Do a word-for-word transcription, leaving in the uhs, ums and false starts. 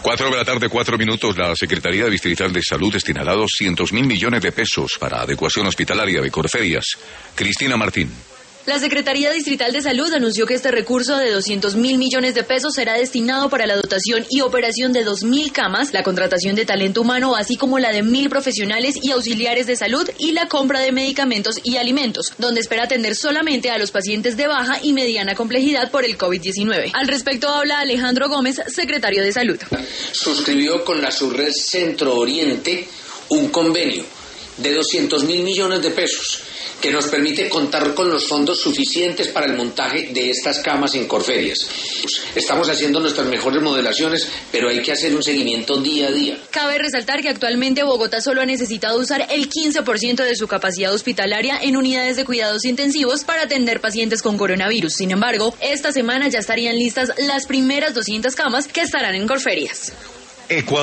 Cuatro de la tarde, cuatro minutos. La Secretaría Distrital de Salud destinará doscientos mil millones de pesos para adecuación hospitalaria de Corferias. Cristina Martín. La Secretaría Distrital de Salud anunció que este recurso de doscientos mil millones de pesos será destinado para la dotación y operación de dos mil camas, la contratación de talento humano, así como la de mil profesionales y auxiliares de salud y la compra de medicamentos y alimentos, donde espera atender solamente a los pacientes de baja y mediana complejidad por el COVID diecinueve. Al respecto habla Alejandro Gómez, secretario de Salud. Suscribió con la subred Centro Oriente un convenio de doscientos mil millones de pesos que nos permite contar con los fondos suficientes para el montaje de estas camas en Corferias. Estamos haciendo nuestras mejores modelaciones, pero hay que hacer un seguimiento día a día. Cabe resaltar que actualmente Bogotá solo ha necesitado usar el quince por ciento de su capacidad hospitalaria en unidades de cuidados intensivos para atender pacientes con coronavirus. Sin embargo, esta semana ya estarían listas las primeras doscientas camas que estarán en Corferias. Ecuador.